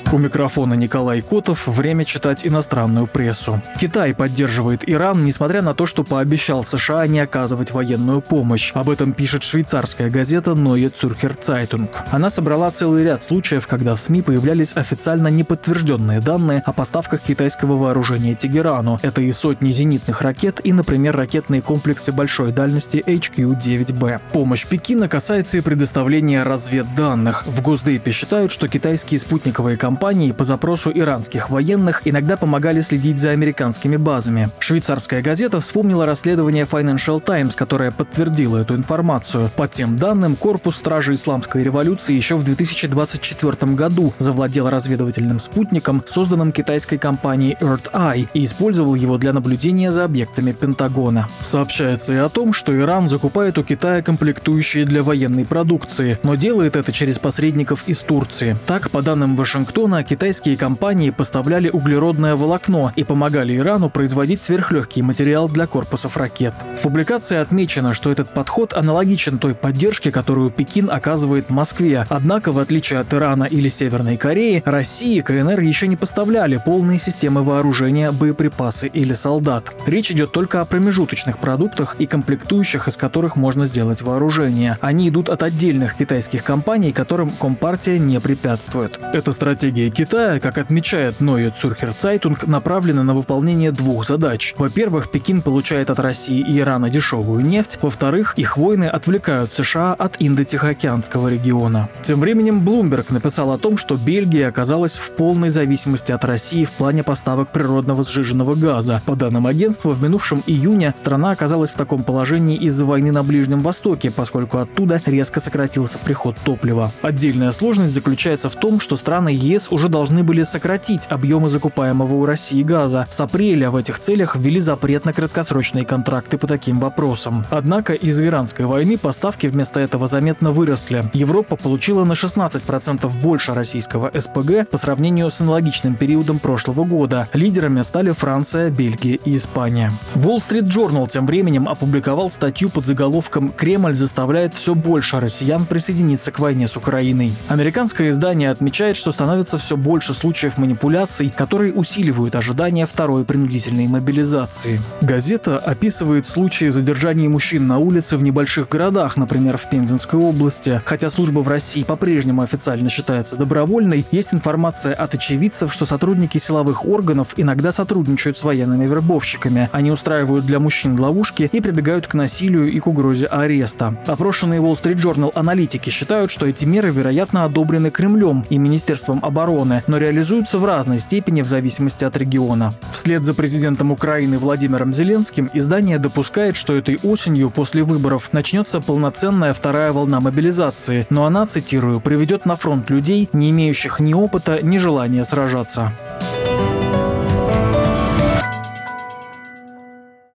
У микрофона Николай Котов. Время читать иностранную прессу. Китай поддерживает Иран, несмотря на то, что пообещал США не оказывать военную помощь. Об этом пишет швейцарская газета Neue Zürcher Zeitung. Она собрала целый ряд случаев, когда в СМИ появлялись официально неподтвержденные данные о поставках китайского вооружения Тегерану. Это и сотни зенитных ракет, и, например, ракетные комплексы большой дальности HQ-9B. Помощь Пекина касается и предоставления разведданных. В Госдепе считают, что китайские спутниковые компании по запросу иранских военных иногда помогали следить за американскими базами. Швейцарская газета вспомнила расследование Financial Times, которое подтвердило эту информацию. По тем данным, корпус стражи исламской революции еще в 2024 году завладел разведывательным спутником, созданным китайской компанией Earth Eye, и использовал его для наблюдения за объектами Пентагона. Сообщается и о том, что Иран закупает у Китая комплектующие для военной продукции, но делает это через посредников из Турции. Так, по данным Вашингтона, китайские компании поставляли углеродное волокно и помогали Ирану производить сверхлегкий материал для корпусов ракет. В публикации отмечено, что этот подход аналогичен той поддержке, которую Пекин оказывает Москве. Однако, в отличие от Ирана или Северной Кореи, России и КНР еще не поставляли полные системы вооружения, боеприпасы или солдат. Речь идет только о промежуточных продуктах и комплектующих, из которых можно сделать вооружение. Они идут от отдельных китайских компаний, которым Компартия не препятствует. Эта стратегия Китая, как отмечает Neue Zürcher Zeitung, направлена на выполнение двух задач. Во-первых, Пекин получает от России и Ирана дешевую нефть. Во-вторых, их войны отвлекают США от Индо-Тихоокеанского региона. Тем временем Bloomberg написал о том, что Бельгия оказалась в полной зависимости от России в плане поставок природного сжиженного газа. По данным агентства, в минувшем июне страна оказалась в таком положении из-за войны на Ближнем Востоке, поскольку оттуда резко сократился приход топлива. Отдельная сложность заключается в том, что страны ЕС уже должны были сократить объемы закупаемого у России газа. С апреля в этих целях ввели запрет на краткосрочные контракты по таким вопросам. Однако из-за иранской войны поставки вместо этого заметно выросли. Европа получила на 16% больше российского СПГ по сравнению с аналогичным периодом прошлого года. Лидерами стали Франция, Бельгия и Испания. Wall Street Journal тем временем опубликовал статью под заголовком «Кремль заставляет все больше россиян присоединиться к войне с Украиной». Американское издание отмечает, что становится все больше случаев манипуляций, которые усиливают ожидания второй принудительной мобилизации. Газета описывает случаи задержания мужчин на улице в небольших городах, например, в Пензенской области. Хотя служба в России по-прежнему официально считается добровольной, есть информация от очевидцев, что сотрудники силовых органов иногда сотрудничают с военными вербовщиками. Они устраивают для мужчин ловушки и прибегают к насилию и к угрозе ареста. Опрошенные Wall Street Journal аналитики считают, что эти меры, вероятно, одобрены Кремлем и Министерством обороны, но реализуются в разной степени в зависимости от региона. Вслед за президентом Украины Владимиром Зеленским издание допускает, что этой осенью после выборов начнется полноценная вторая волна мобилизации, но она, цитирую, приведет на фронт людей, не имеющих ни опыта, ни желания сражаться.